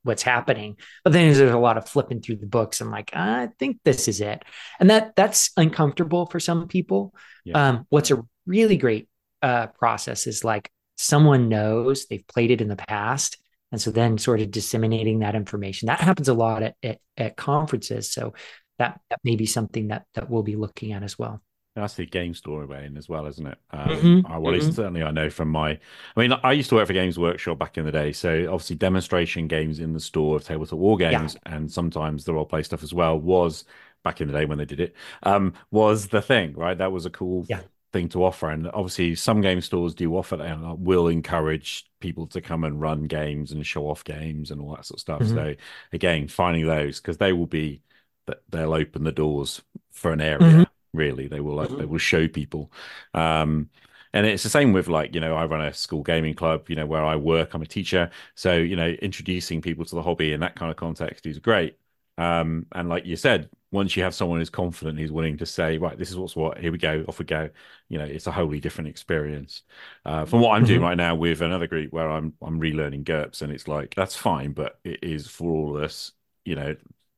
what's happening. But then there's a lot of flipping through the books and like, I think this is it. And that that's uncomfortable for some people. Yeah. Um, what's a really great uh, process is like someone knows they've played it in the past. And so then sort of disseminating that information. That happens a lot at, at, at conferences. So that, that may be something that, that we'll be looking at as well. That's the game story way in as well, isn't it? Um, mm-hmm, I, well, mm-hmm. certainly I know from my, I mean, I used to work for Games Workshop back in the day. So obviously demonstration games in the store of tabletop war games yeah. and sometimes the role play stuff as well was, back in the day when they did it, um, was the thing, right? That was a cool yeah. thing to offer. And obviously some game stores do offer that and will encourage people to come and run games and show off games and all that sort of stuff. Mm-hmm. So again, finding those, because they will be, they'll open the doors for an area. Mm-hmm. Really, they will like mm-hmm. they will show people, um, and it's the same with like you know I run a school gaming club, you know where I work. I'm a teacher, so you know introducing people to the hobby in that kind of context is great. Um, and like you said, once you have someone who's confident, who's willing to say, right, this is what's what. Here we go, off we go. You know, it's a wholly different experience. Uh, from what I'm mm-hmm. doing right now with another group where I'm I'm relearning GURPS, and it's like that's fine, but it is for all of us. You know.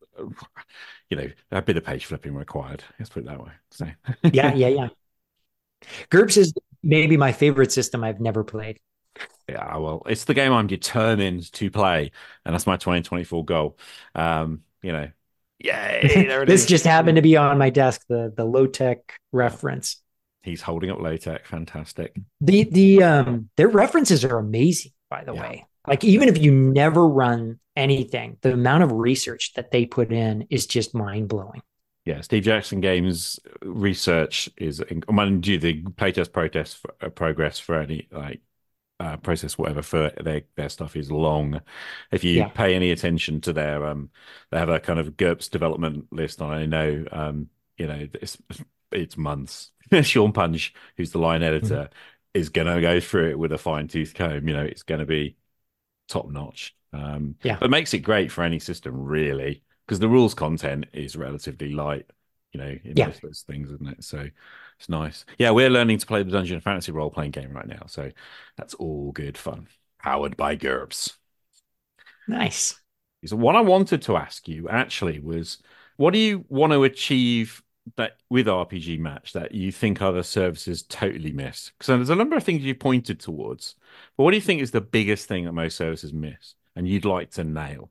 You know, a bit of page flipping required. Let's put it that way. So. yeah, yeah, yeah. GURPS is maybe my favorite system I've never played. Yeah, well, it's the game I'm determined to play, and that's my twenty twenty-four goal. Um, you know, yay! There it this is. just happened to be on my desk. The the low tech reference. He's holding up low tech. Fantastic. The the um their references are amazing. By the yeah. way, like even if you never run anything, the amount of research that they put in is just mind-blowing. Yeah, Steve Jackson Games research is, I mean, do the playtest protest for, uh, progress for any like uh, process, whatever for their their stuff is long. If you yeah. pay any attention to their, um, they have a kind of GURPS development list. I know, um, you know, it's it's months. Sean Punch, who's the line editor, mm-hmm. is going to go through it with a fine tooth comb. You know, it's going to be top notch. Um, yeah, but makes it great for any system, really, because the rules content is relatively light, you know, in yeah. most of those things, isn't it? So it's nice. Yeah, we're learning to play the Dungeon and Fantasy role playing game right now, so that's all good fun. Powered by GURPS. Nice. So what I wanted to ask you actually was, what do you want to achieve that with R P G Match that you think other services totally miss? Because there's a number of things you pointed towards, but what do you think is the biggest thing that most services miss and you'd like to nail?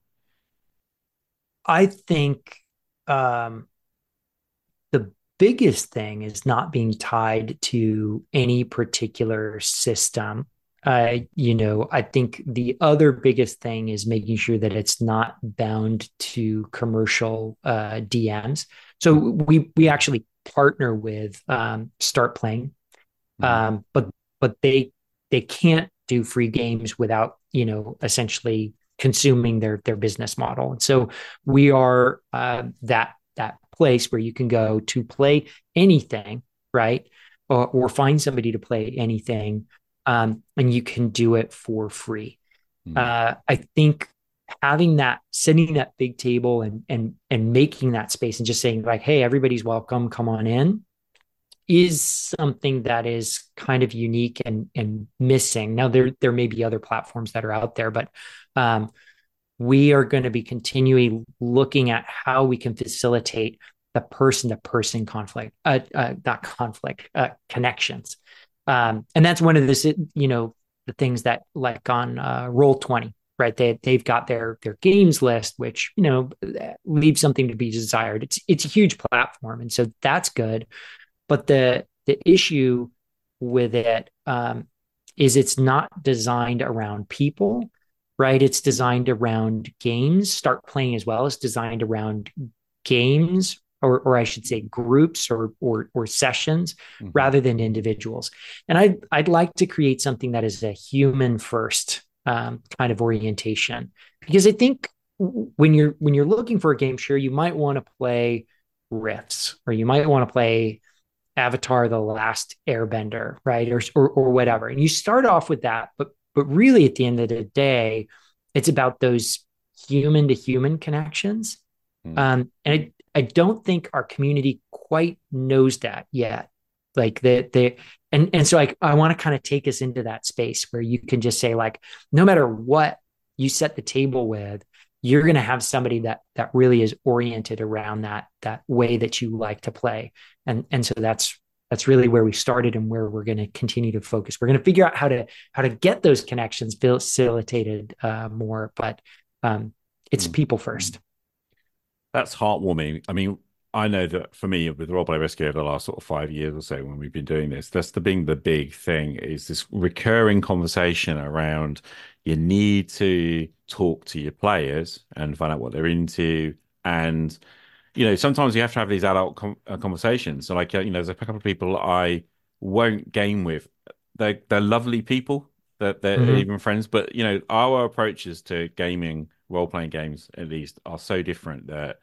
I think um, the biggest thing is not being tied to any particular system. Uh, you know, I think the other biggest thing is making sure that it's not bound to commercial uh, D Ms. So we we actually partner with um, Start Playing, um, mm-hmm. but but they they can't do free games without you know essentially consuming their their business model. And so we are uh, that that place where you can go to play anything, right? Or, or find somebody to play anything, um, and you can do it for free. Mm. Uh, I think having that, setting that big table and and and making that space and just saying like, hey, everybody's welcome, come on in, is something that is kind of unique and and missing. Now there there may be other platforms that are out there, but um, we are going to be continually looking at how we can facilitate the person to person conflict, uh, uh, not conflict, uh, connections, um, and that's one of the you know the things that like on uh, Roll twenty. Right, they they've got their their games list, which you know leaves something to be desired. It's it's a huge platform, and so that's good. But the the issue with it um, is it's not designed around people, right? It's designed around games. Start Playing as well is designed around games, or or I should say groups or or or sessions, mm-hmm. rather than individuals. And I I'd, I'd like to create something that is a human first um, kind of orientation, because I think when you're when you're looking for a game, sure, you might want to play Rifts, or you might want to play Avatar: The Last Airbender, right? Or, or or whatever. And you start off with that, but but really at the end of the day, it's about those human to human connections. Mm. Um, and I, I don't think our community quite knows that yet. Like the the and and so I I want to kind of take us into that space where you can just say like, no matter what you set the table with, you're going to have somebody that that really is oriented around that that way that you like to play. And and so that's that's really where we started and where we're going to continue to focus. We're going to figure out how to how to get those connections facilitated uh, more, but um, it's people first. That's heartwarming. I mean, I know that for me, with Roleplay Rescue over the last sort of five years or so, when we've been doing this, that's the being the big thing is this recurring conversation around you need to talk to your players and find out what they're into. And, you know, sometimes you have to have these adult com uh, conversations. So, like, uh, you know, there's a couple of people I won't game with. They're, they're lovely people, that they're, they're Mm-hmm. even friends. But, you know, our approaches to gaming, role-playing games at least, are so different that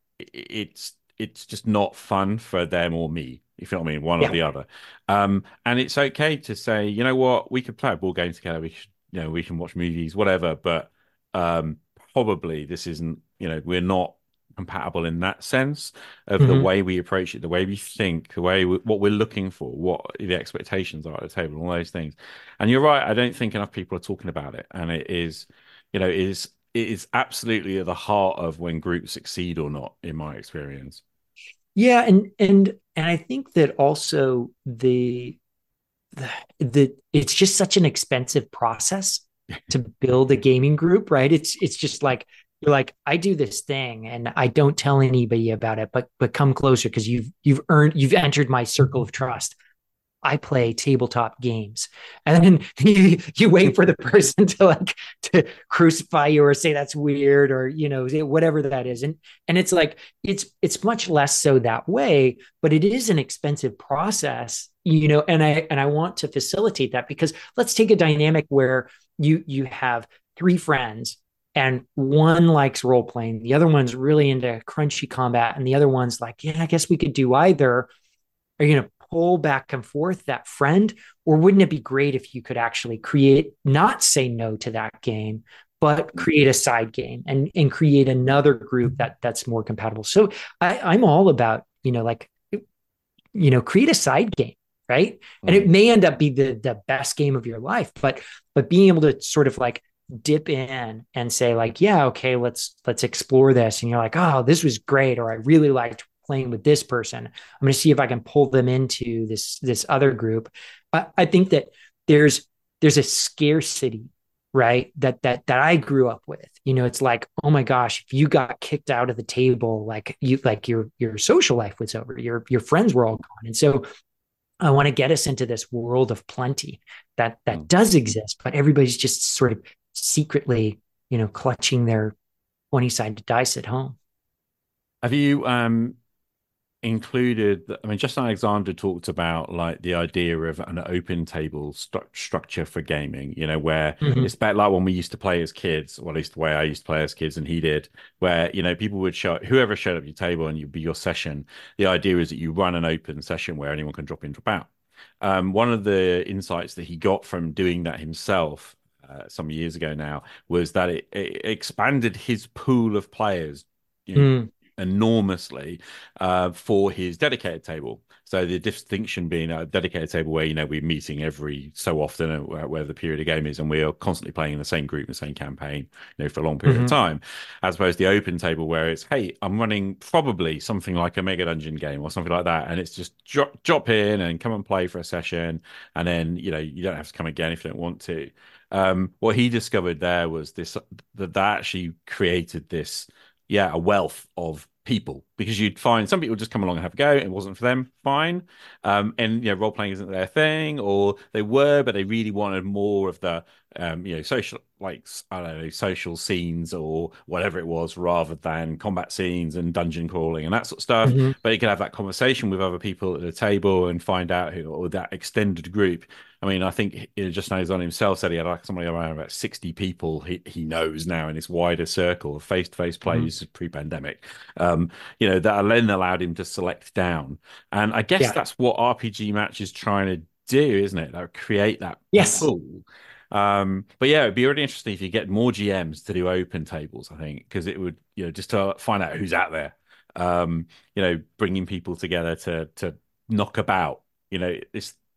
it's it's just not fun for them or me, if you know what I mean, one or Yeah. the other. Um, and it's okay to say, you know what, we could play a board game together. We should, you know, we can watch movies, whatever. But um, probably this isn't, you know, we're not compatible in that sense of the Mm-hmm. way we approach it, the way we think, the way we, what we're looking for, what the expectations are at the table, all those things. And you're right. I don't think enough people are talking about it, and it is, you know, it is it is absolutely at the heart of when groups succeed or not, in my experience. Yeah, and and and I think that also the the, the it's just such an expensive process to build a gaming group, right? It's it's just like you're like, I do this thing and I don't tell anybody about it, but but come closer because you've you've earned you've entered my circle of trust. I play tabletop games. And then you, you wait for the person to like to crucify you or say that's weird or you know whatever that is. And and it's like it's it's much less so that way, but it is an expensive process, you know, and I and I want to facilitate that because let's take a dynamic where you you have three friends and one likes role playing, the other one's really into crunchy combat, and the other one's like, yeah, I guess we could do either. Are you going to pull back and forth that friend? Or wouldn't it be great if you could actually create, not say no to that game, but create a side game and, and create another group that that's more compatible? So I, I'm all about, you know, like, you know, create a side game, right? Mm-hmm. And it may end up be the, the best game of your life, but, but being able to sort of like dip in and say like, yeah, okay, let's, let's explore this. And you're like, oh, this was great. Or I really liked playing with this person. I'm going to see if I can pull them into this this other group. I, I think that there's there's a scarcity, right? That that that I grew up with. You know, it's like, oh my gosh, if you got kicked out of the table, like you like your your social life was over. Your your friends were all gone. And so I want to get us into this world of plenty that that mm. does exist, but everybody's just sort of secretly, you know, clutching their twenty-sided dice at home. Have you um included, I mean, Justin Alexander talked about like the idea of an open table st structure for gaming, you know, where mm-hmm. it's about like when we used to play as kids, or at least the way I used to play as kids and he did, where, you know, people would show, whoever showed up at your table and you'd be your session. The idea is that you run an open session where anyone can drop in, drop out. Um, one of the insights that he got from doing that himself uh, some years ago now was that it, it expanded his pool of players, you know, mm. enormously uh, for his dedicated table. So the distinction being a dedicated table where, you know, we're meeting every so often, uh, where the period of game is, and we are constantly playing in the same group, the same campaign, you know, for a long period mm-hmm. of time, as opposed to the open table where it's, hey, I'm running probably something like a Mega Dungeon game or something like that, and it's just drop, drop in and come and play for a session, and then, you know, you don't have to come again if you don't want to. Um, what he discovered there was this, that that actually created this, yeah, a wealth of people, because you'd find some people just come along and have a go. It wasn't for them, fine. Um, and, you know, role playing isn't their thing, or they were, but they really wanted more of the, um, you know, social, like, I don't know, social scenes or whatever it was, rather than combat scenes and dungeon crawling and that sort of stuff. Mm-hmm. But you could have that conversation with other people at the table and find out who, or that extended group. I mean, I think, you know, just knows on himself said he had like somebody around about sixty people he, he knows now in his wider circle of face-to-face plays mm-hmm. pre-pandemic. Um, you know, that then allowed him to select down. And I guess yeah. that's what R P G Match is trying to do, isn't it? That create that yes. pool. Um, but yeah, it'd be really interesting if you get more G Ms to do open tables, I think, because it would, you know, just to find out who's out there. Um, you know, bringing people together to to knock about. You know, it's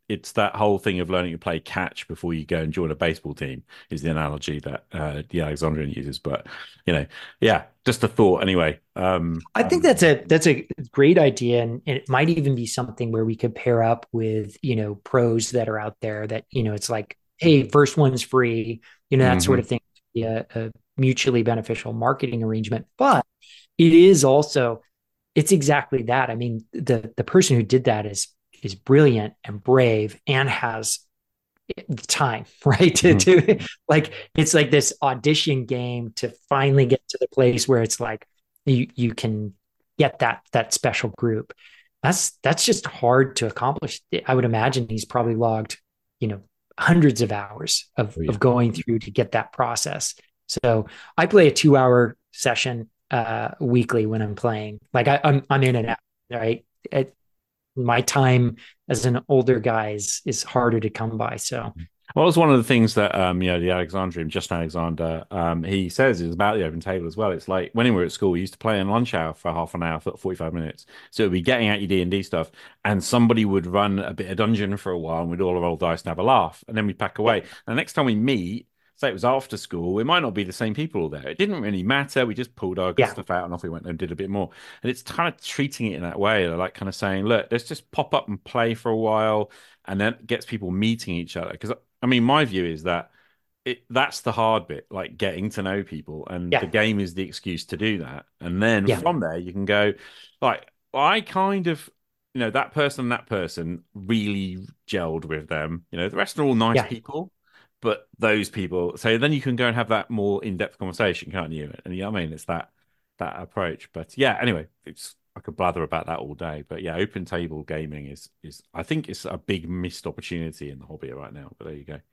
it's that whole thing of learning to play catch before you go and join a baseball team is the analogy that uh, the Alexandrian uses. But you know, yeah, just a thought anyway. Um, I think that's a that's a great idea, and it might even be something where we could pair up with, you know, pros that are out there that, you know, it's like, hey, first one's free, you know, that mm-hmm. sort of thing. Yeah, a mutually beneficial marketing arrangement. But it is also, it's exactly that. I mean, the the person who did that is is brilliant and brave and has the time, right? To, mm-hmm. to like, it's like this audition game to finally get to the place where it's like you you can get that that special group. That's that's just hard to accomplish. I would imagine he's probably logged, you know, hundreds of hours of, oh, yeah. of going through to get that process. So I play a two hour session uh, weekly when I'm playing. Like I, I'm I'm in and out, right? It, my time as an older guy is, is harder to come by. So, well, it's one of the things that, um, you know, the Alexandrian, Justin Alexander, um, he says is about the open table as well. It's like when we were at school, we used to play in lunch hour for half an hour, for forty-five minutes. So it'd be getting out your D and D stuff, and somebody would run a bit of dungeon for a while, and we'd all roll dice and have a laugh, and then we'd pack away. And the next time we meet, say it was after school, it might not be the same people all there. It didn't really matter. We just pulled our yeah. stuff out and off we went and did a bit more. And it's kind of treating it in that way, like kind of saying, look, let's just pop up and play for a while, and then it gets people meeting each other. Because I mean, my view is that it that's the hard bit, like getting to know people, and yeah. the game is the excuse to do that. And then yeah. from there, you can go, like, I kind of, you know, that person and that person really gelled with them. You know, the rest are all nice yeah. people. But those people, so then you can go and have that more in-depth conversation, can't you? And you know what I mean? It's that that approach. But yeah, anyway, it's I could blather about that all day. But yeah, open table gaming is is I think it's a big missed opportunity in the hobby right now. But there you go.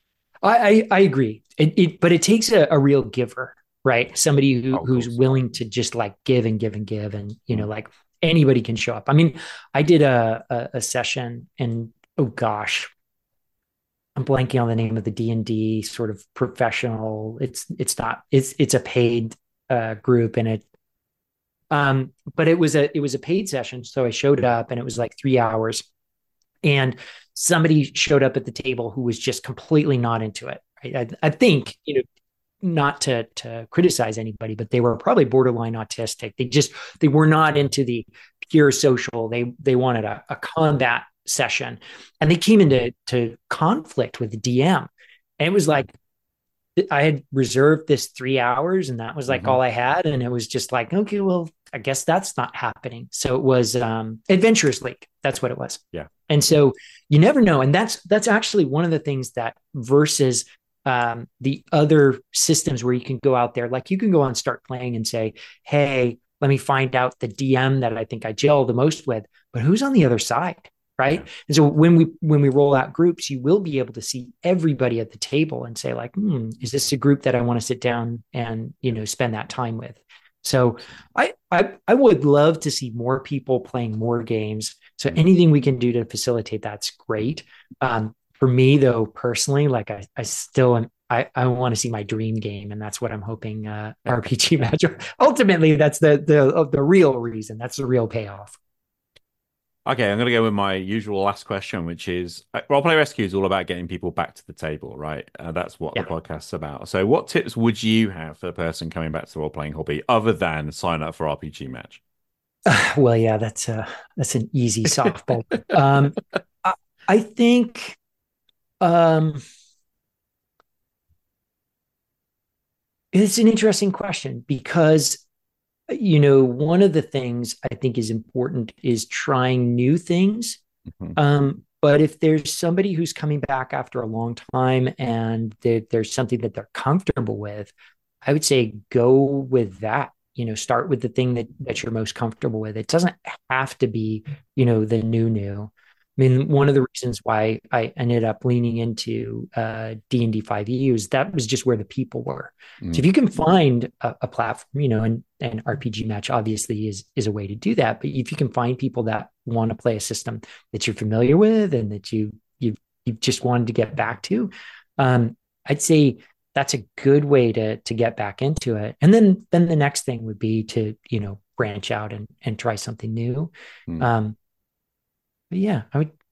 I I, I agree. It, it but it takes a, a real giver, right? Somebody who, oh, who's willing to just like give and give and give, and you know, like anybody can show up. I mean, I did a a, a session, and oh gosh. I'm blanking on the name of the D and D sort of professional. It's it's not it's it's a paid uh, group, and it um but it was a it was a paid session. So I showed up, and it was like three hours, and somebody showed up at the table who was just completely not into it. Right? I, I think, you know, not to to criticize anybody, but they were probably borderline autistic. They just they were not into the pure social. They they wanted a, a combat session, and they came into to conflict with the D M, and it was like I had reserved this three hours, and that was like mm-hmm. all I had, and it was just like, okay, well, I guess that's not happening. So it was um Adventurers League. That's what it was. Yeah. And so you never know, and that's that's actually one of the things that versus um the other systems where you can go out there, like you can go on Start Playing and say, hey, let me find out the D M that I think I gel the most with, but who's on the other side? Right. Yeah. And so when we when we roll out groups, you will be able to see everybody at the table and say, like, hmm, is this a group that I want to sit down and, you know, spend that time with? So I, I I would love to see more people playing more games. So anything we can do to facilitate that's great. Um, for me, though, personally, like I I still am, I, I want to see my dream game, and that's what I'm hoping uh, R P G Match. Ultimately, that's the the the real reason. That's the real payoff. Okay, I'm going to go with my usual last question, which is uh, Roleplay Rescue is all about getting people back to the table, right? Uh, that's what yeah. the podcast's about. So what tips would you have for the person coming back to the role-playing hobby other than sign up for R P G Match? Uh, well, yeah, that's, uh, that's an easy softball. um, I, I think um, it's an interesting question because you know, one of the things I think is important is trying new things. Mm-hmm. Um, but if there's somebody who's coming back after a long time and there, there's something that they're comfortable with, I would say go with that. You know, start with the thing that, that you're most comfortable with. It doesn't have to be, you know, the new new. I mean, one of the reasons why I ended up leaning into uh, D and D five E was that was just where the people were. Mm. So if you can find a, a platform, you know, and, and R P G Match obviously is, is a way to do that. But if you can find people that want to play a system that you're familiar with and that you, you, you just wanted to get back to, um, I'd say that's a good way to, to get back into it. And then, then the next thing would be to, you know, branch out and, and try something new. Mm. Um, But yeah, I would,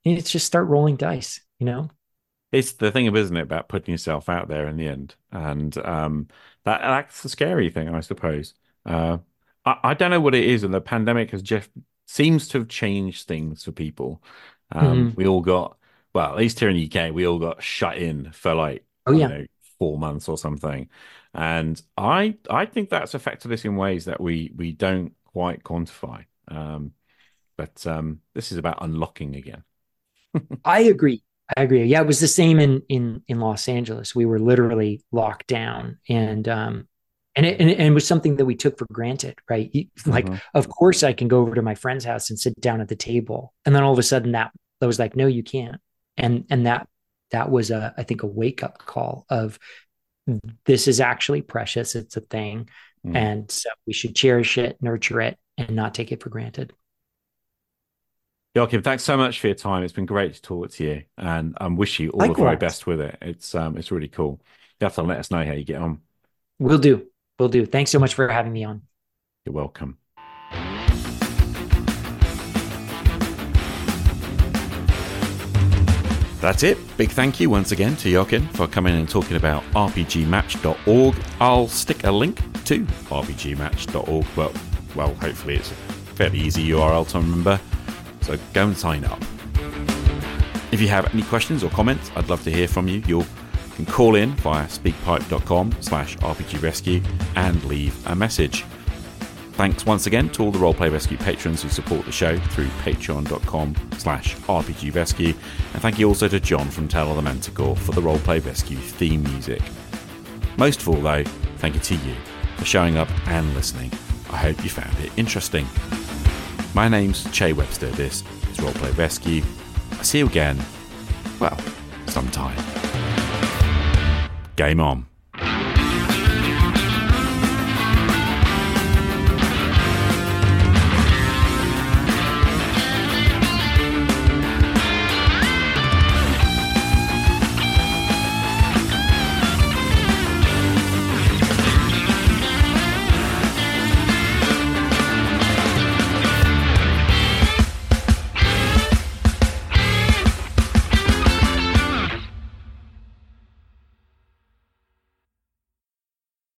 you need to just start rolling dice, you know? It's the thing of, isn't it, about putting yourself out there in the end. And um, that that's the scary thing, I suppose. Uh, I, I don't know what it is, and the pandemic has just seems to have changed things for people. Um, Mm-hmm. we all got, well, at least here in the U K, we all got shut in for like, Oh, you yeah. know, four months or something. And I I think that's affected us in ways that we we don't quite quantify. Um, but um, this is about unlocking again. I agree. I agree. Yeah, it was the same in in in Los Angeles. We were literally locked down, and um, and it, and it, and it was something that we took for granted, right? Like, Mhm. of course, I can go over to my friend's house and sit down at the table, and then all of a sudden, that that was like, no, you can't. And and that that was a, I think, a wake up call of this is actually precious. It's a thing, Mm. and so we should cherish it, nurture it, and not take it for granted. Joachim, thanks so much for your time. It's been great to talk to you, and I um, wish you all the very Likewise, best with it. It's um, it's really cool. You have to let us know how you get on. we'll do. We'll do. Thanks so much for having me on. You're welcome. That's it. Big thank you once again to Joachim for coming and talking about R P G match dot org. I'll stick a link to R P G match dot org, but well, hopefully it's a fairly easy U R L to remember. So go and sign up. If you have any questions or comments, I'd love to hear from you. You can call in via speakpipe.com slash rpgrescue and leave a message. Thanks once again to all the Roleplay Rescue patrons who support the show through patreon.com slash rpgrescue. And thank you also to John from Tale of the Manticore for the Roleplay Rescue theme music. Most of all, though, thank you to you for showing up and listening. I hope you found it interesting. My name's Che Webster. This is Roleplay Rescue. I'll see you again, well, sometime. Game on.